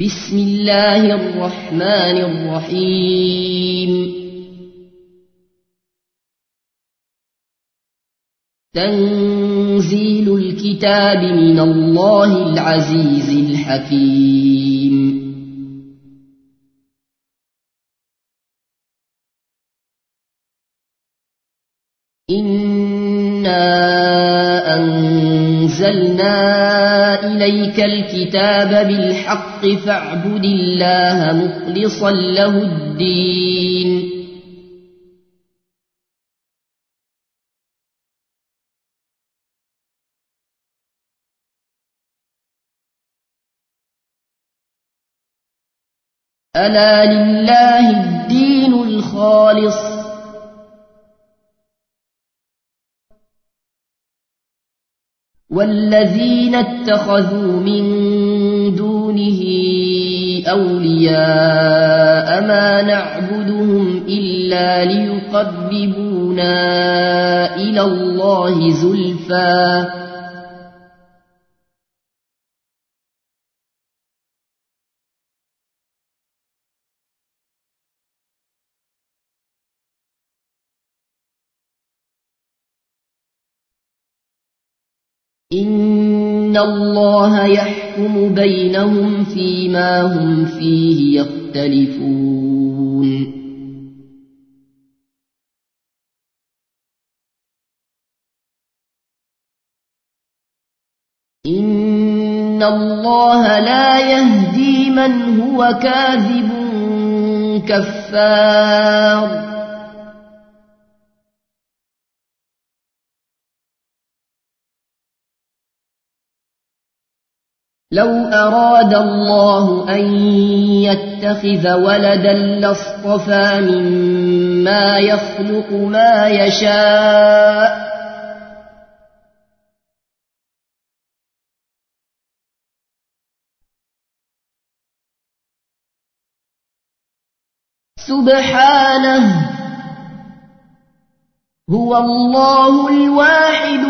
بسم الله الرحمن الرحيم تنزيل الكتاب من الله العزيز الحكيم إنا أنزلنا إليك الكتاب بالحق فاعبد الله مخلصا له الدين ألا لله الدين الخالص والذين اتخذوا من دونه أولياء ما نعبدهم إلا ليقربونا إلى الله زلفى إن الله يحكم بينهم فيما هم فيه يختلفون إن الله لا يهدي من هو كاذب كفار لو أراد الله أن يتخذ ولدا لاصطفى مما يخلق ما يشاء سبحانه هو الله الواحد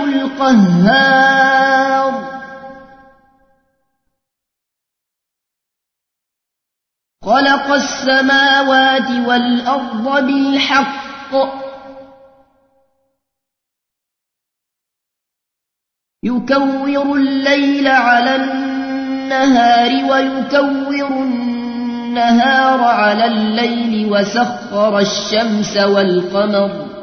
القهار خلق السماوات والأرض بالحق يكور الليل على النهار ويكور النهار على الليل وسخر الشمس والقمر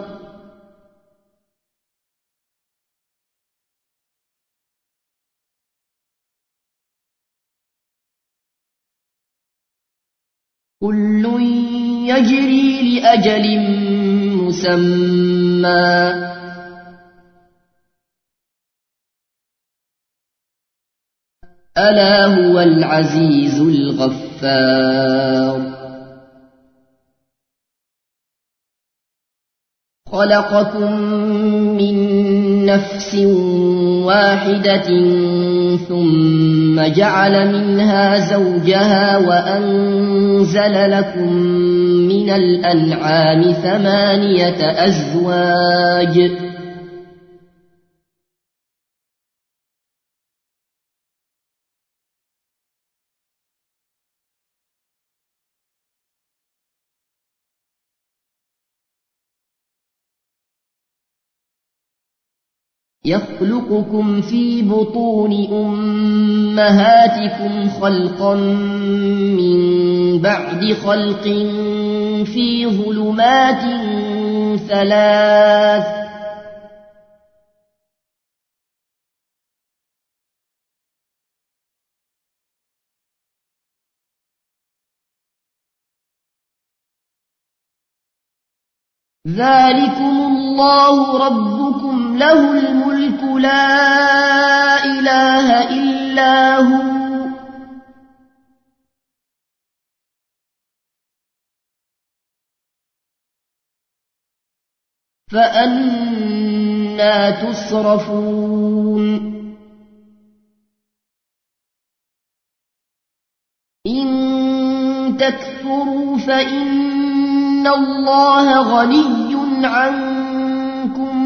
كل يجري لأجل مسمى ألا هو العزيز الغفار خلقكم من نفس واحدة ثم جعل منها زوجها وأنزل لكم من الأنعام 8 أزواج يخلقكم في بطون أمهاتكم خلقا من بعد خلق في ظلمات 3 ذلكم الله ربكم له الملك لا إله إلا هو فأنى تصرفون إن تكفروا فإن الله غني عنكم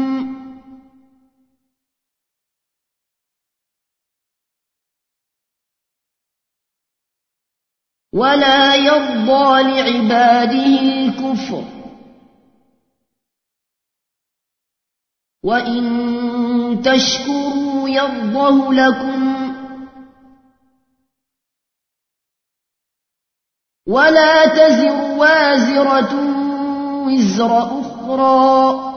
ولا يرضى لعباده الكفر وإن تشكروا يرضه لكم ولا تزر وازرة وزر أخرى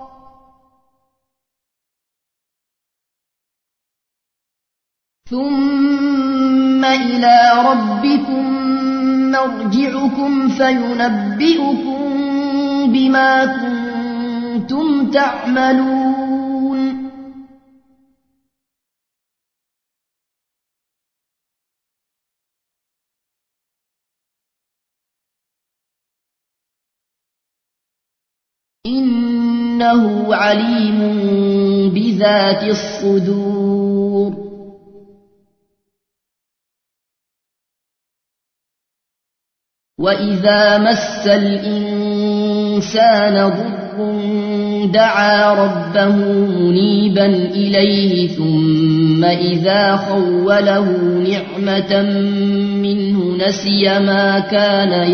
ثم إلى ربكم مرجعكم فينبئكم بما كنتم تعملون إنه عليم بذات الصدور وإذا مس الإنسان ضر دعا ربه منيبا إليه ثم إذا خوله نعمة منه نسي ما كان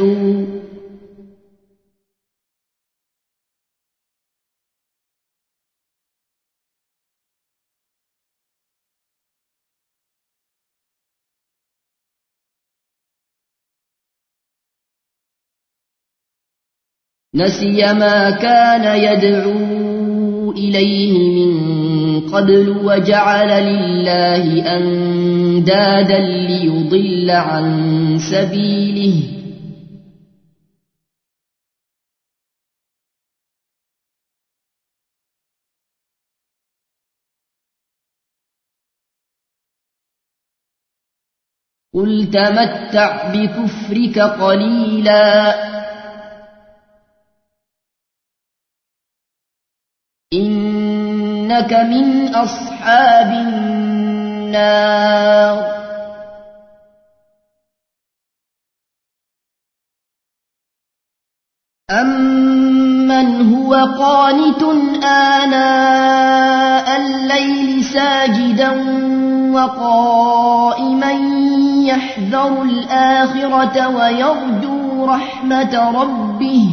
يدعو إليه من قبل وجعل لله أندادا ليضل عن سبيله قل تمتع بكفرك قليلا إنك من أصحاب النار أمن هو قانت آناء الليل ساجدا وقائما يحذر الآخرة ويرجو رحمة ربه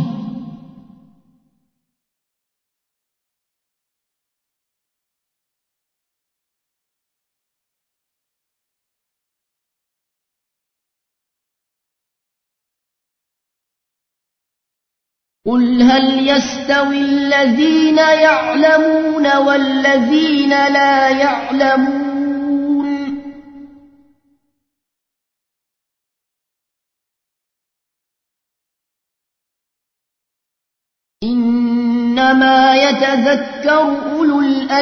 قل هل يستوي الذين يعلمون والذين لا يعلمون إنما يتذكر أولو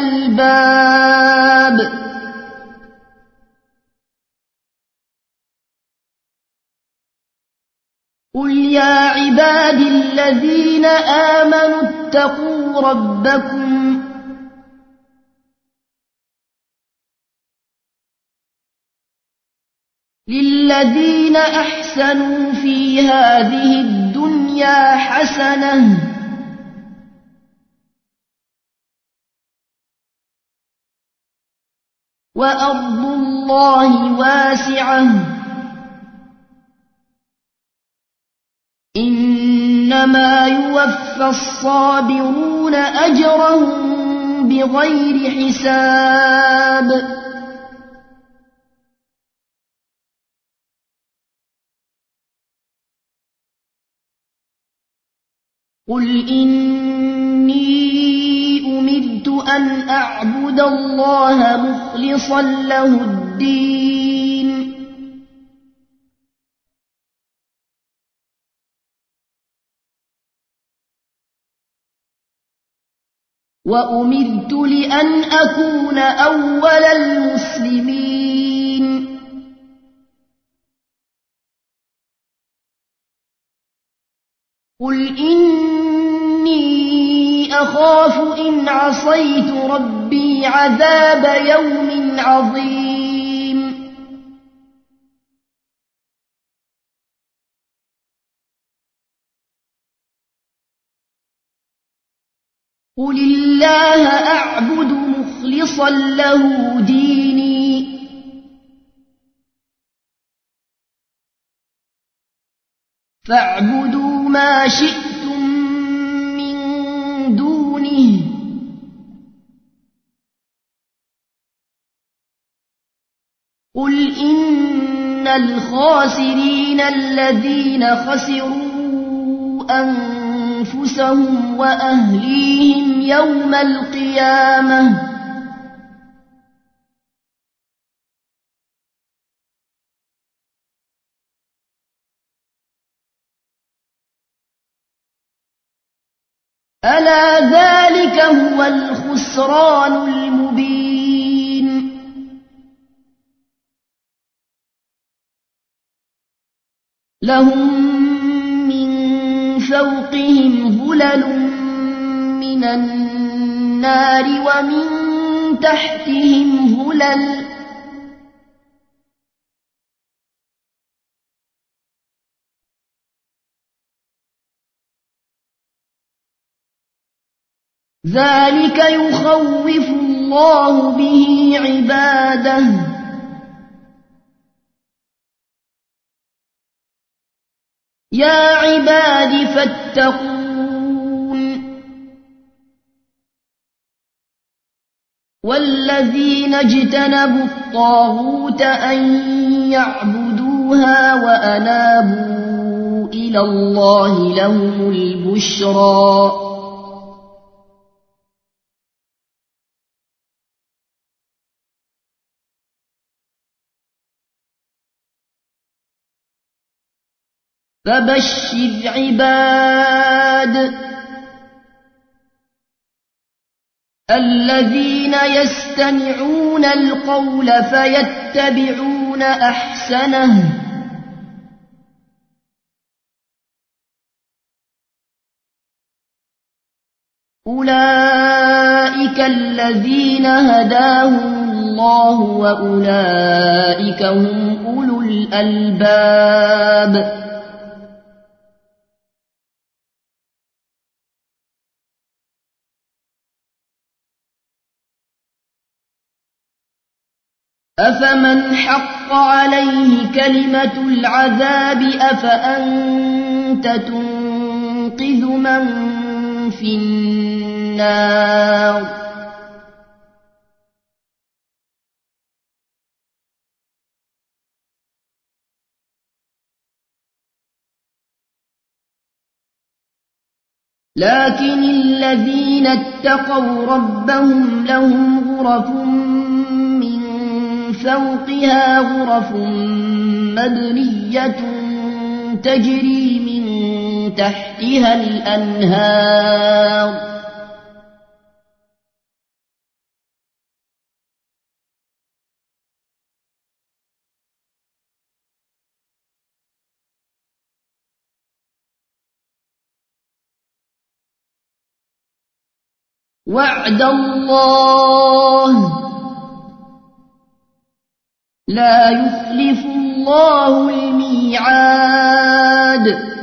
الألباب قل يا عباد الذين آمنوا اتقوا ربكم للذين أحسنوا في هذه الدنيا حسنة وأرض الله واسعة إنما يوفى الصابرون أجرهم بغير حساب قل إني أمرت أن أعبد الله مخلصا له الدين وأمرت لأن أكون أول المسلمين قل إني أخاف إن عصيت ربي عذاب يوم عظيم قل الله أعبد مخلصا له ديني فاعبدوا ما شئتم من دونه قل إن الخاسرين الذين خسروا أنفسهم وأهليهم يوم القيامة ألا ذلك هو الخسران المبين لهم من فوقهم ظلل من النار ومن تحتهم ظلل ذلك يخوف الله به عباده يا عباد فاتقون والذين اجتنبوا الطاغوت أن يعبدوها وأنابوا إلى الله لهم البشرى فبشر عباد الذين يستمعون القول فيتبعون أحسنه أولئك الذين هداهم الله وأولئك هم أولو الألباب أفمن حق عليه كلمة العذاب أفأنت تنقذ من في النار لكن الذين اتقوا ربهم لهم غرف من فوقها غرف مبنية تجري من تحتها الأنهار وعد الله لا يخلف الله الميعاد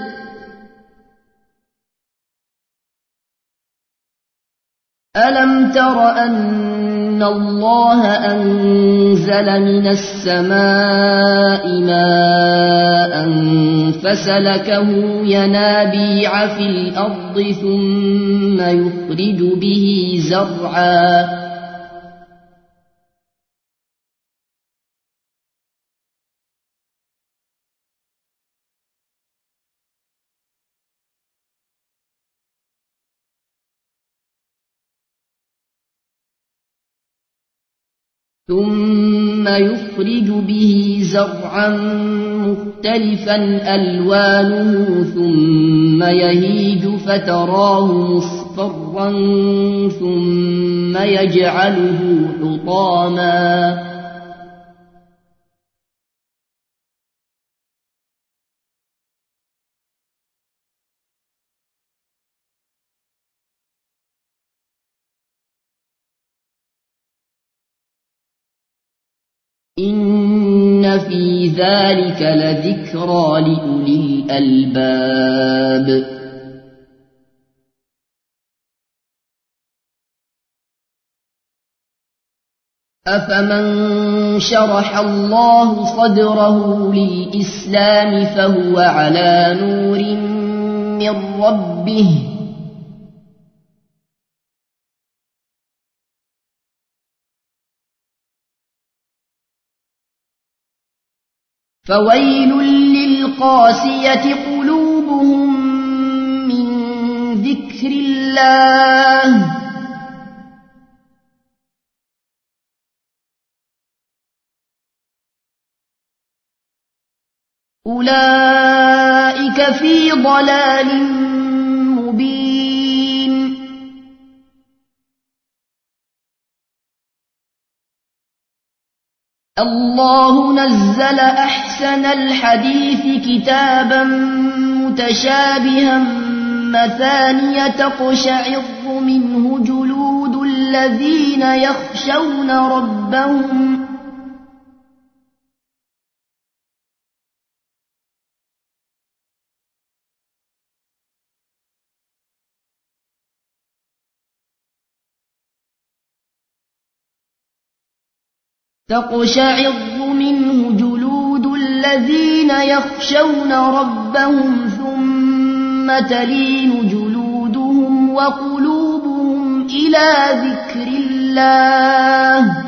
ألم تر أن الله أنزل من السماء ماء فسلكه ينابيع في الأرض ثم يخرج به زرعا مختلفا ألوانه ثم يهيج فتراه مصفرا ثم يجعله حطاما إن في ذلك لذكرى لأولي الألباب أفمن شرح الله صدره للإسلام فهو على نور من ربه فويل للقاسية قلوبهم من ذكر الله أولئك في ضلال مبين الله نزل أحسن الحديث كتابا متشابها مثانية تقشعر منه جلود الذين يخشون ربهم تقشعر منه جلود الذين يخشون ربهم ثم تلين جلودهم وقلوبهم إلى ذكر الله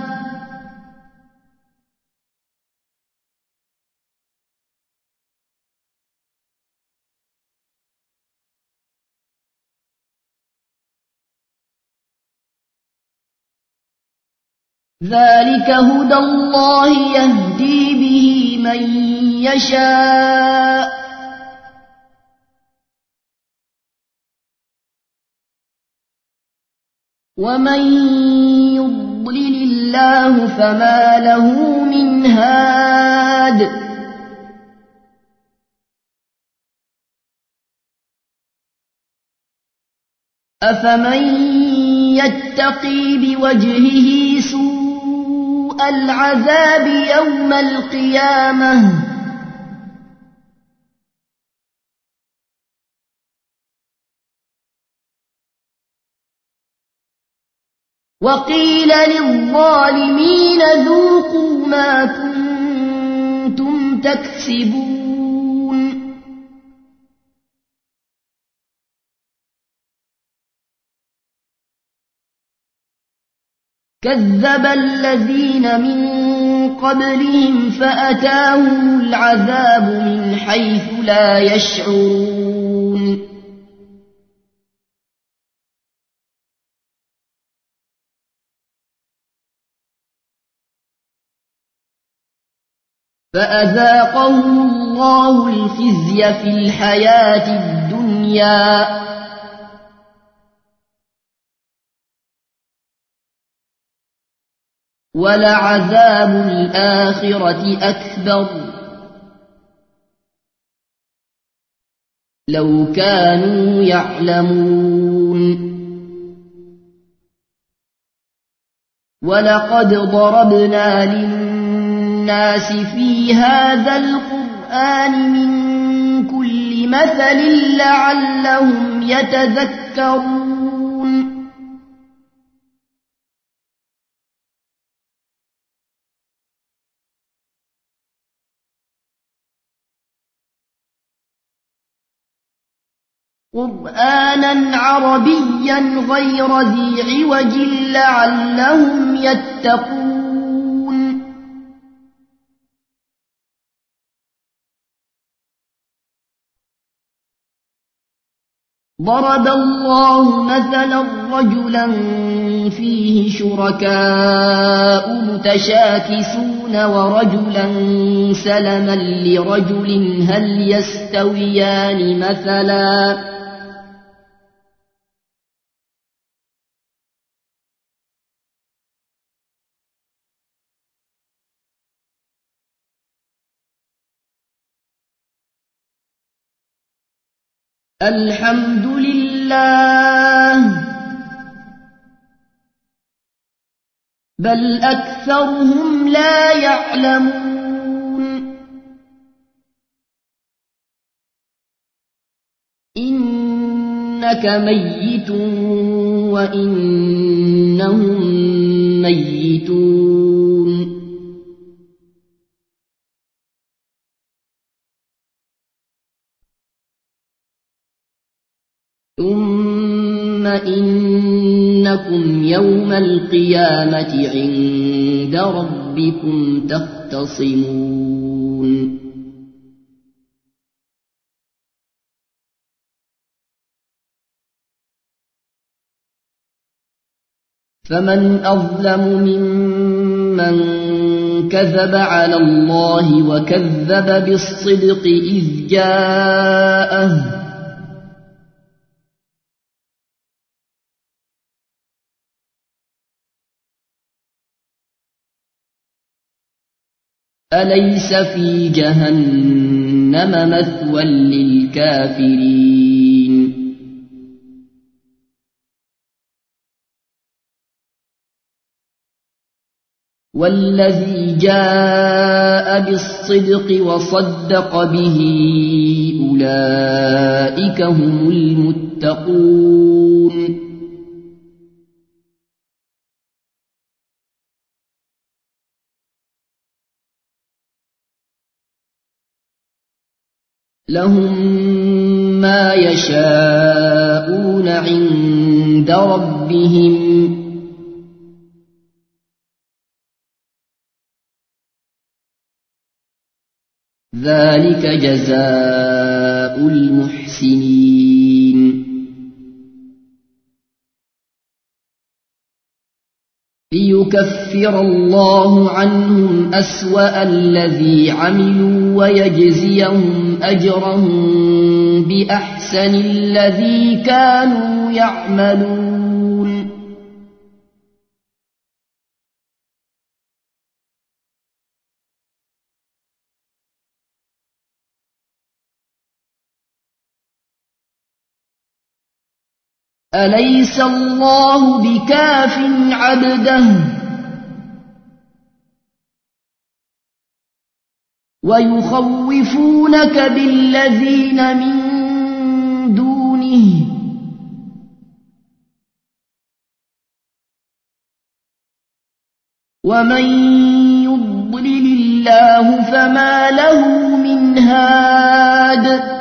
ذلك هدى الله يهدي به من يشاء ومن يضلل الله فما له من هاد أفمن يتقي بوجهه سوء العذاب يوم القيامة وقيل للظالمين ذوقوا ما كنتم تكسبون كذب الذين من قبلهم فأتاهم العذاب من حيث لا يشعرون فأذاقهم الله الخزي في الحياة الدنيا ولعذاب الآخرة أكبر لو كانوا يعلمون ولقد ضربنا للناس في هذا القرآن من كل مثل لعلهم يتذكرون قرآنا عربيا غير ذي عوج لعلهم يتقون ضرب الله مثلا رجلا فيه شركاء متشاكسون ورجلا سلما لرجل هل يستويان مثلا الحمد لله بل أكثرهم لا يعلمون إنك ميت وإنهم ميتون ثم إنكم يوم القيامة عند ربكم تختصمون فمن أظلم ممن كذب على الله وكذب بالصدق إذ جاءه أليس في جهنم مثوى للكافرين والذي جاء بالصدق وصدق به أولئك هم المتقون لهم ما يشاءون عند ربهم ذلك جزاء المحسنين ليكفر الله عنهم أسوأ الذي عملوا ويجزيهم أجرهم بأحسن الذي كانوا يعملون أليس الله بكاف عبده ويخوفونك بالذين من دونه ومن يضلل الله فما له من هاد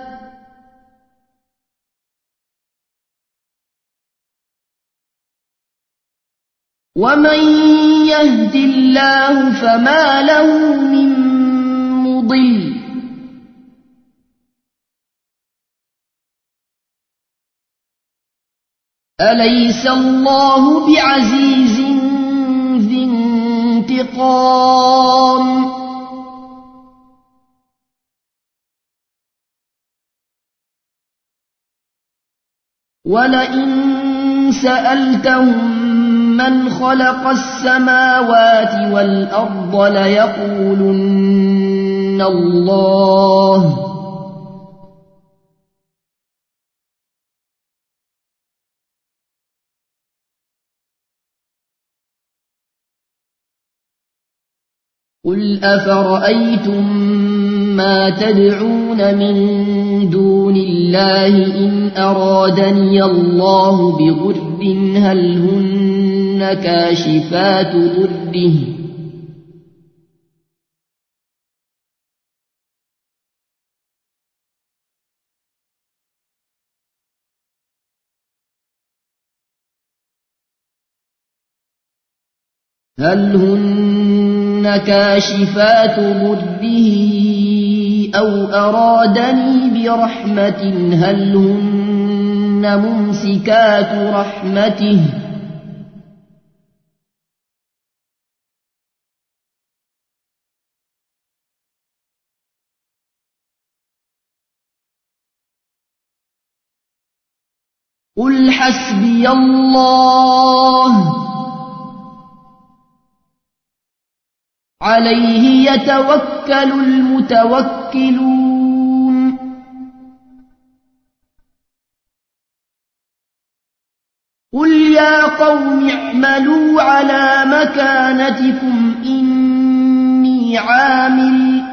ومن يهد الله فما له من مضل أليس الله بعزيز ذي انتقام ولئن سألتهم من خلق السماوات والأرض ليقولن الله قل أفرأيتم ما تدعون من دون الله إن أرادني الله بضر هل هن كاشفات ضره هل هن كاشفات ضره أو أرادني برحمة هل هن ممسكات رحمته قل حسبي الله عليه يتوكل المتوكلون قل يا قوم اعملوا على مكانتكم إني عامل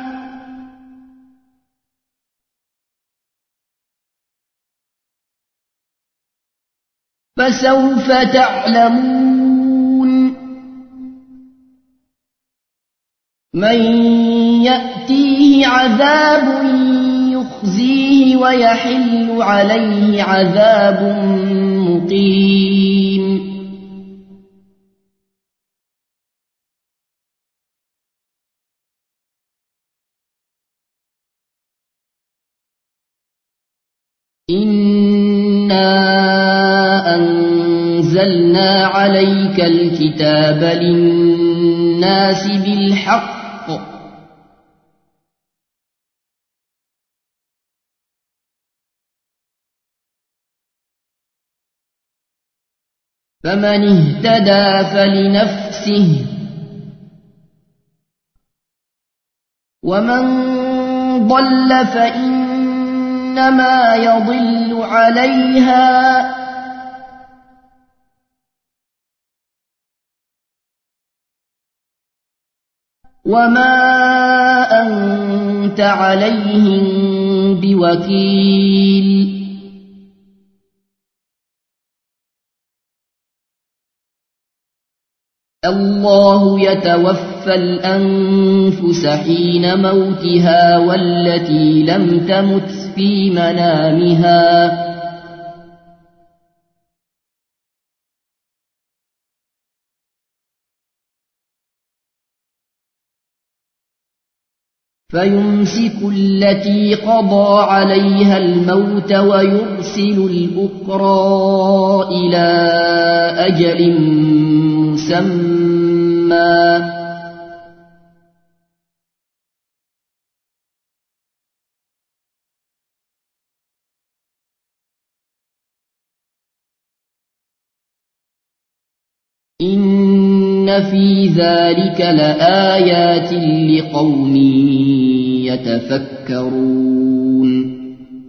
فسوف تعلمون من يأتيه عذاب يخزيه ويحل عليه عذاب مقيم إنا أنزلنا عليك الكتاب للناس بالحق فمن اهتدى فلنفسه ومن ضل فإنما يضل عليها وما أنت عليهم بوكيل الله يتوفى الأنفس حين موتها والتي لم تمت في منامها فيمسك التي قضى عليها الموت ويرسل الأخرى إلى أجل مسمى إن في ذلك لآيات لقوم يتفكرون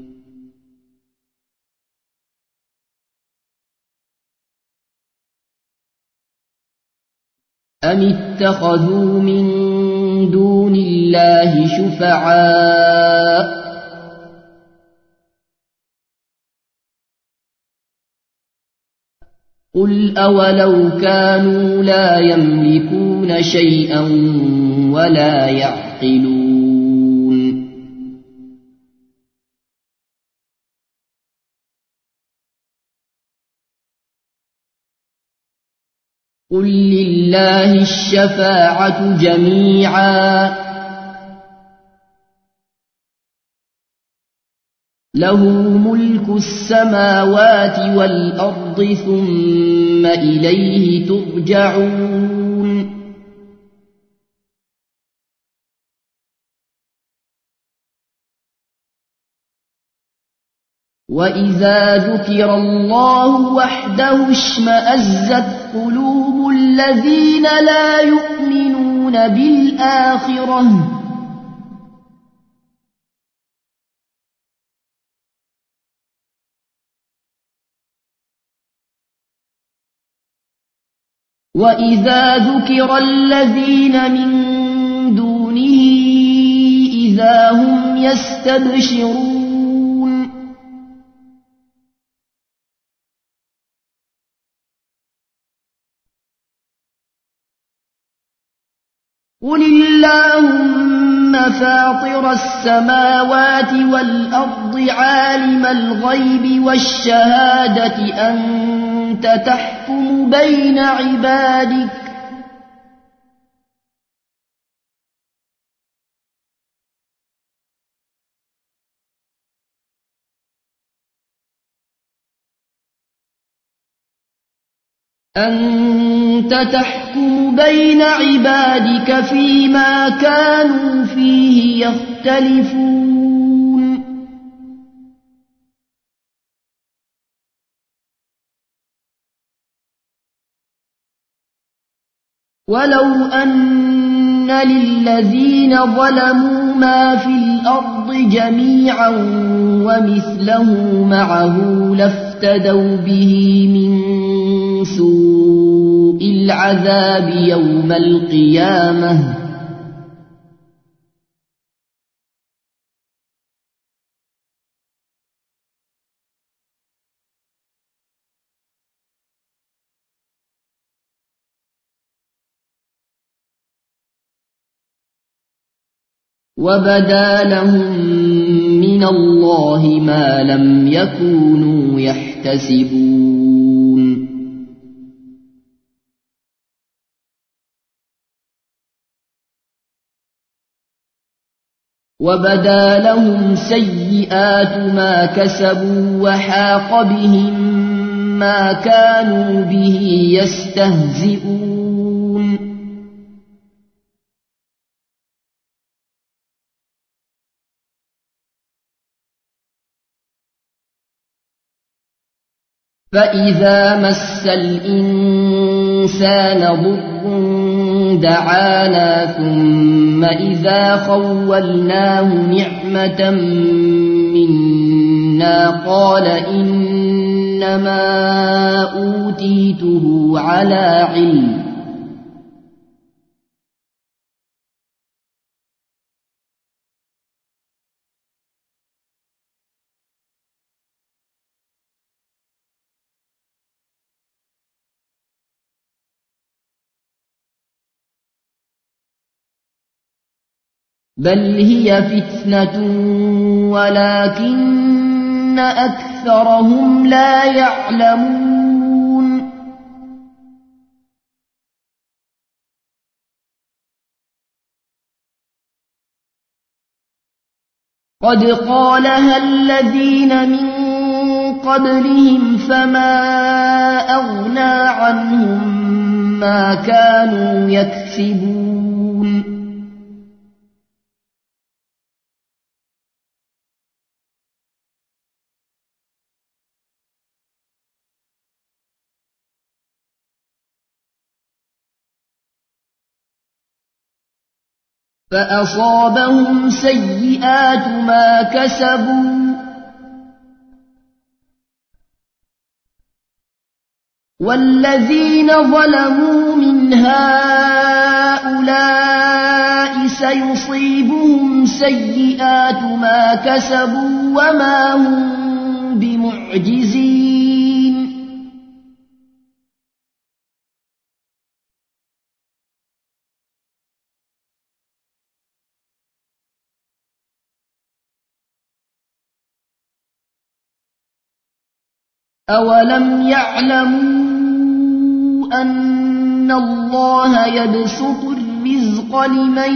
أم اتخذوا من دون الله شفعاء قل أولو كانوا لا يملكون شيئا ولا يعقلون قل لله الشفاعة جميعا له ملك السماوات والأرض ثم إليه ترجعون وإذا ذكر الله وحده اشمأزت قلوب الذين لا يؤمنون بالآخرة وإذا ذكر الذين من دونه إذا هم يستبشرون قل اللهم فاطر السماوات والأرض عالم الغيب والشهادة أنت تحكم بين عبادك فيما كانوا فيه يختلفون ولو أن للذين ظلموا ما في الأرض جميعا ومثله معه لافتدوا به من سوء العذاب يوم القيامة وبدا لهم من الله ما لم يكونوا يحتسبون وبدا لهم سيئات ما كسبوا وحاق بهم ما كانوا به يستهزئون فإذا مس الإنسان ضر دعانا ثم إذا خولناه نعمة منا قال إنما أوتيته على علم بل هي فتنة ولكن أكثرهم لا يعلمون قد قالها الذين من قبلهم فما أغنى عنهم ما كانوا يكسبون فأصابهم سيئات ما كسبوا والذين ظلموا من هؤلاء سيصيبهم سيئات ما كسبوا وما هم بمعجزين أولم يعلموا أن الله يبسط الرزق لمن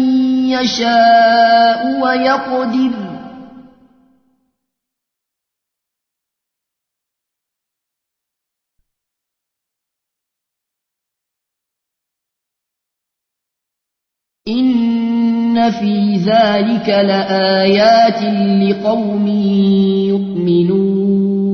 يشاء ويقدر إن في ذلك لآيات لقوم يؤمنون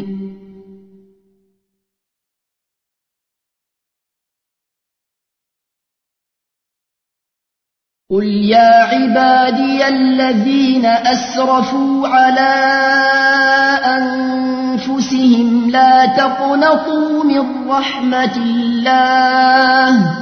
قل يا عبادي الذين أسرفوا على أنفسهم لا تقنطوا من رحمة الله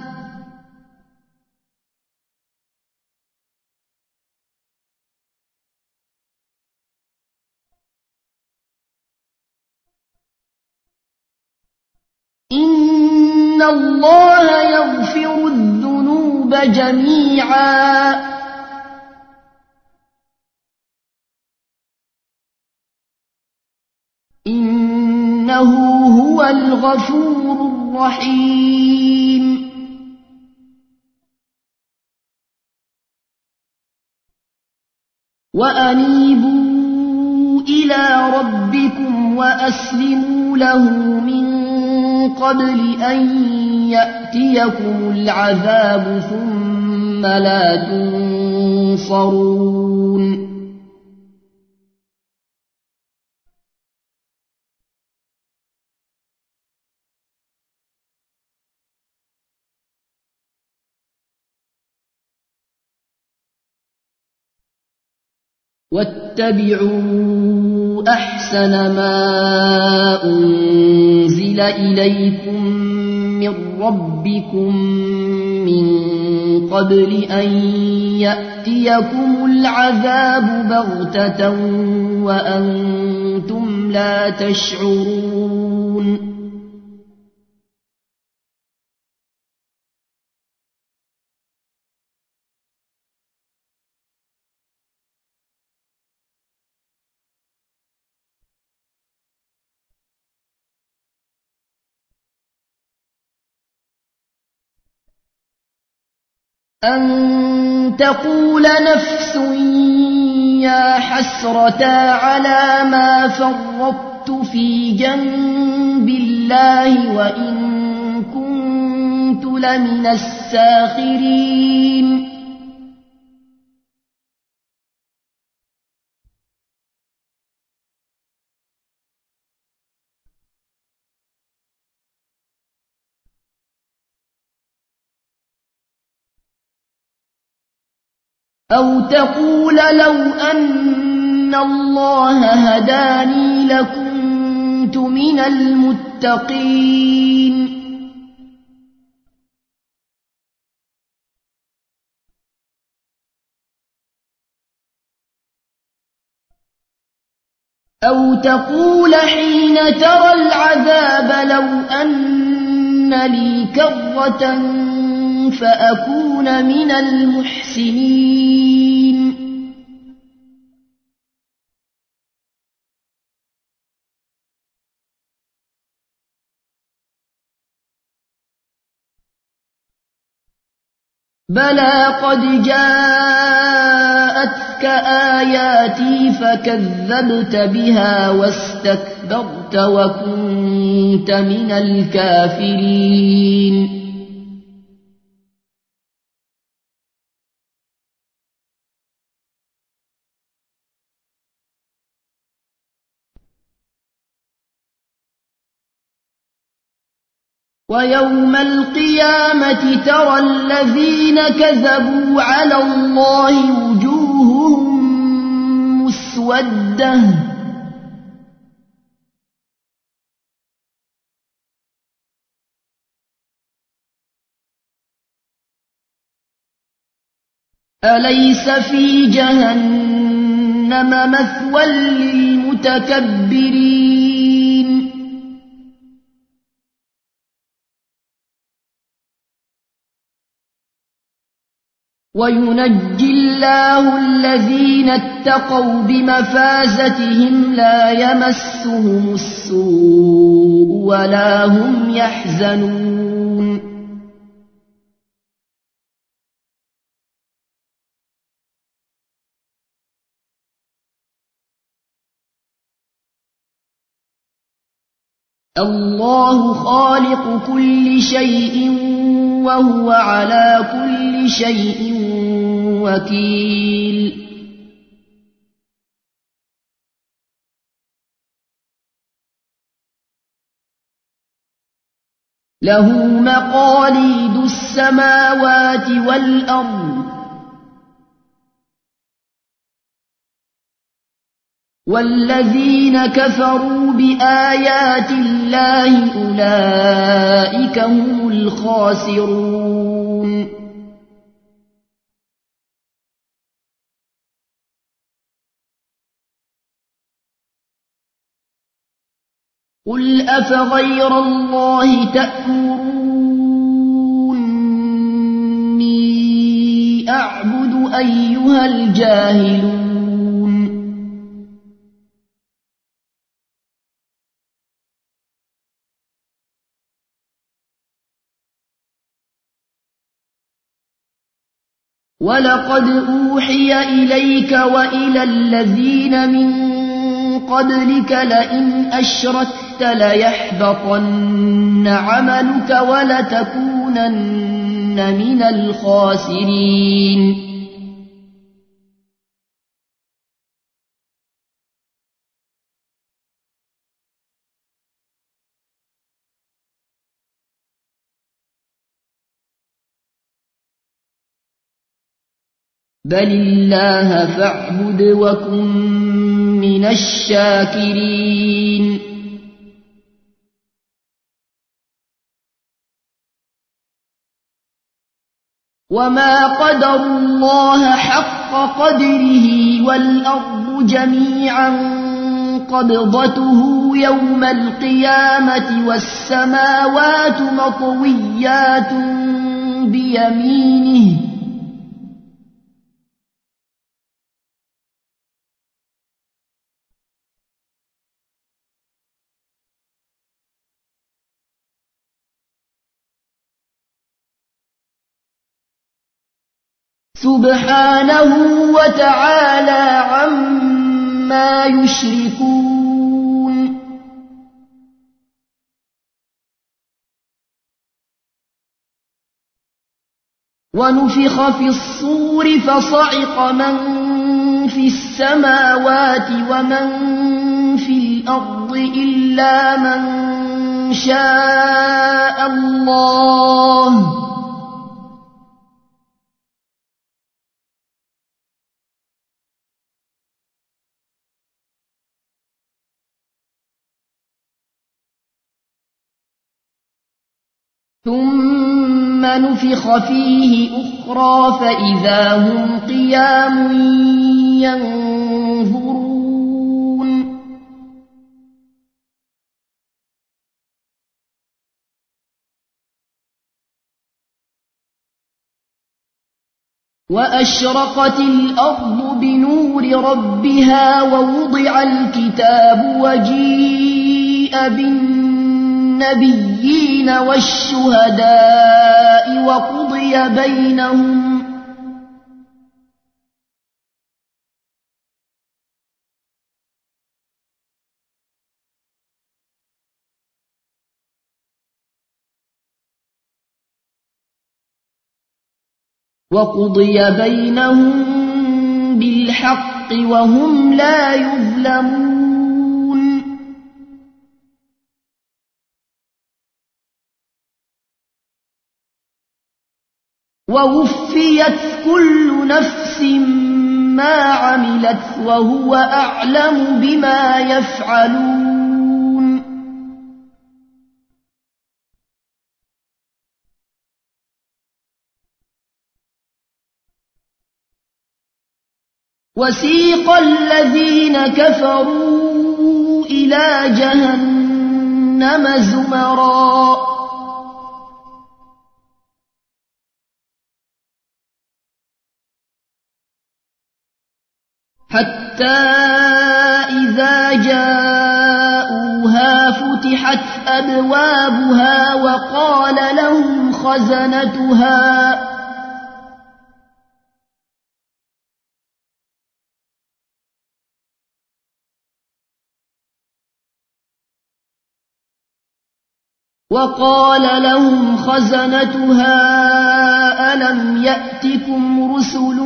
إن الله يغفر الذنوب جميعا إنه هو الغفور الرحيم وأنيبوا إلى ربكم وأسلموا له من قبل أن يأتيكم العذاب ثم لا تنصرون واتبعوا أحسن ما أنزل إليكم من ربكم من قبل أن يأتيكم العذاب بغتة وأنتم لا تشعرون أن تقول نفس يا حسرة على ما فرطت في جنب الله وإن كنت لمن الساخرين أو تقول لو أن الله هداني لكنت من المتقين أو تقول حين ترى العذاب لو أن لي كرة فأكون من المحسنين بلى قد جاءتك آياتي فكذبت بها واستكبرت وكنت من الكافرين ويوم القيامة ترى الذين كذبوا على الله وجوههم مسودة أليس في جهنم مثوى للمتكبرين وينجي الله الذين اتقوا بمفازتهم لا يمسهم السوء ولا هم يحزنون الله خالق كل شيء وهو على كل شيء وكيل له مقاليد السماوات والأرض والذين كفروا بآيات الله أولئك هم الخاسرون قل أفغير الله تأمروني أعبد أيها الجاهلون ولقد أوحي إليك وإلى الذين من قبلك لئن أشركت ليحبطن عملك ولتكونن من الخاسرين بل الله فاعبد وكن من الشاكرين وما قدروا الله حق قدره والأرض جميعا قبضته يوم القيامة والسماوات مطويات بيمينه سبحانه وتعالى عما يشركون ونفخ في الصور فصعق من في السماوات ومن في الأرض إلا من شاء الله ثم نفخ فيه أخرى فإذا هم قيام ينظرون وأشرقت الأرض بنور ربها ووضع الكتاب وجيء بالنبيين والشهداء وقضي بينهم بالحق وهم لا يظلمون ووفيت كل نفس ما عملت وهو أعلم بما يفعلون وسيق الذين كفروا إلى جهنم زمرا حتى إذا جاءوها فتحت أبوابها وقال لهم خزنتها ألم يأتكم رسل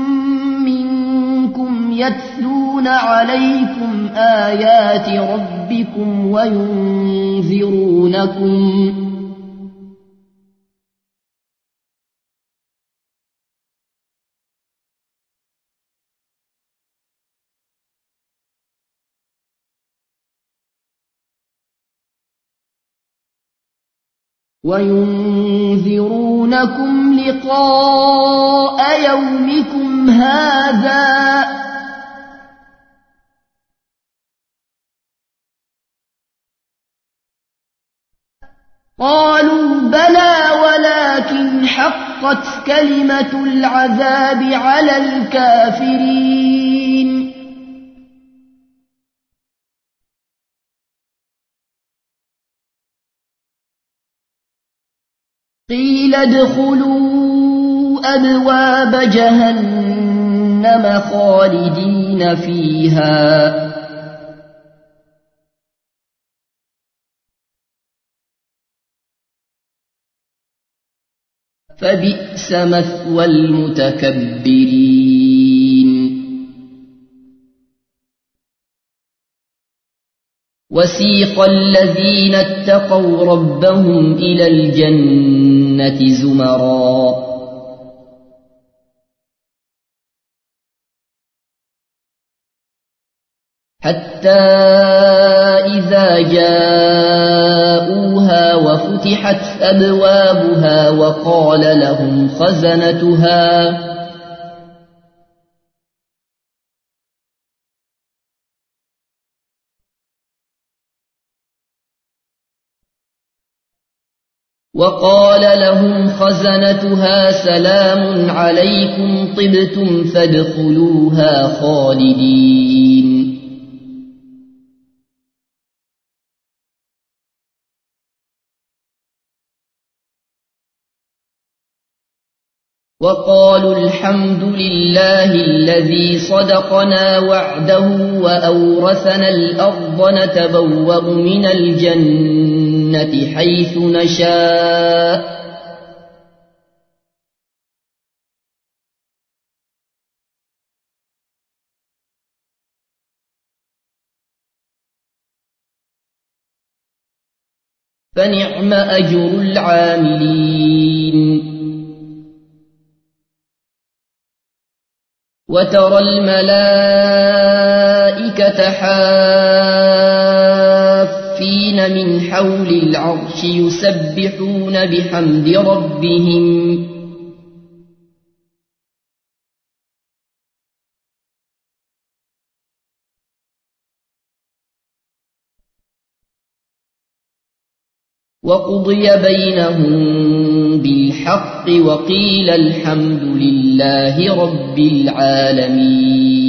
منكم يتلون عليكم آيات ربكم وينذرونكم لقاء يومكم هذا قالوا بلى ولكن حقت كلمة العذاب على الكافرين قيل ادخلوا أبواب جهنم خالدين فيها فبئس مثوى المتكبرين وسيق الذين اتقوا ربهم إلى الجنة زمرا حتى إذا جاءوها وفتحت أبوابها وقال لهم خزنتها سلام عليكم طبتم فادخلوها خالدين وقالوا الحمد لله الذي صدقنا وعده وأورثنا الأرض نتبوأ من الجنة حيث نشاء فنعم أجر العاملين وترى الملائكة حافين من حول العرش يسبحون بحمد ربهم وقضي بينهم بالحق وقيل الحمد لله رب العالمين